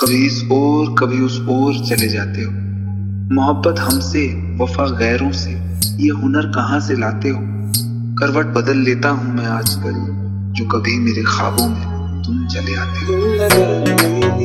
कभी इस ओर कभी उस ओर चले जाते हो। मोहब्बत हमसे, वफा गैरों से, ये हुनर कहाँ से लाते हो। करवट बदल लेता हूँ मैं आजकल, जो कभी मेरे ख्वाबों में तुम चले आते हो।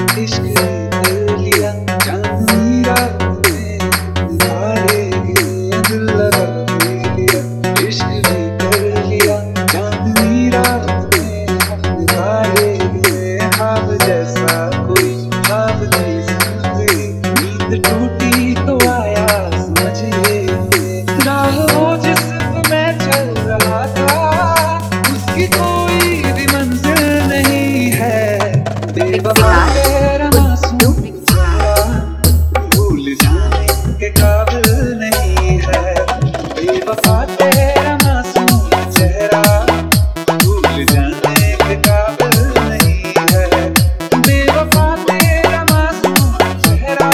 टूटी तो आया समझिए, राह वो जिसमें मैं चल रहा था, उसकी कोई भी मंजिल नहीं है। बेवफा तेरा मासूम चेहरा भूल जाने के काबिल नहीं है। बेवफा तेरा मासूम चेहरा भूल जाने के काबिल नहीं है। बेवफा तेरा मासूम चेहरा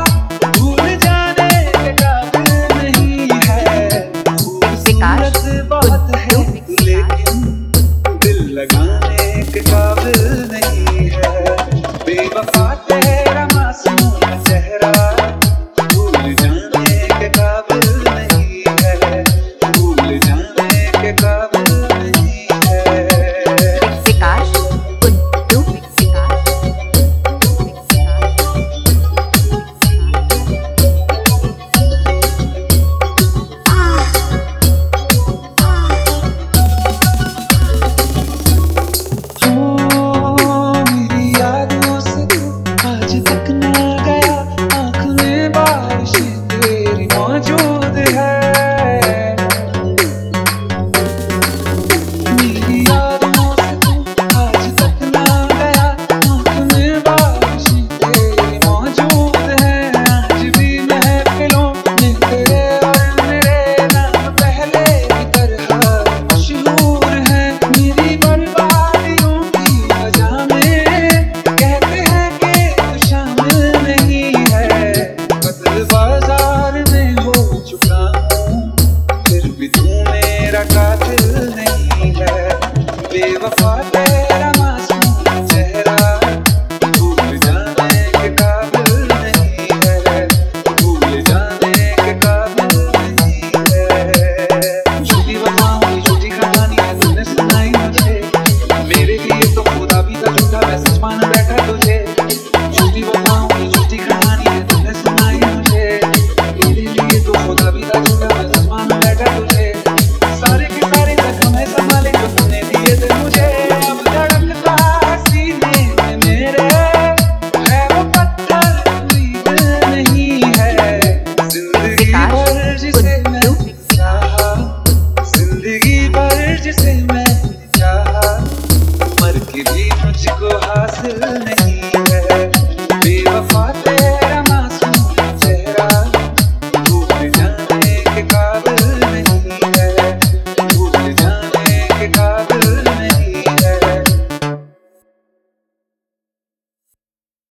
बहुत है लेकिन दिल लगाने के काबिल नहीं है। बेवफा तेरा मासूम चेहरा भूल जाने के काबिल नहीं है। भूल जाने के काबिल नहीं है। बाजार में हो चुका हूँ, फिर भी तू मेरा कातिल नहीं है। बेवफा तेरा मासूम चेहरा भूल जाने के काबिल नहीं है। भूल जाने के काबिल नहीं है। झूठी वफाओं की झूठी कहानी है तुमने सुनाई मुझे, मेरे लिए तो खुदा भी था झूठा, मैं सच मान बैठा तुझे। झूठी वफाओं की झूठी कहानी है तुमने सुनाई मुझे, मेरे लिए तो खुदा भी था झूठा, मैं सच मान बैठा तुझे। सारे के सारे जख्म है संभाले जो तुमने दिए थे मुझे। अब धड़कता सीने में मेरे है वो पत्थर, कोई दिल नहीं है। जिंदगी भर जिसे मैं चाहा, जिंदगी भर जिसे मैं चाहा, मर के भी मुझको हासिल नहीं।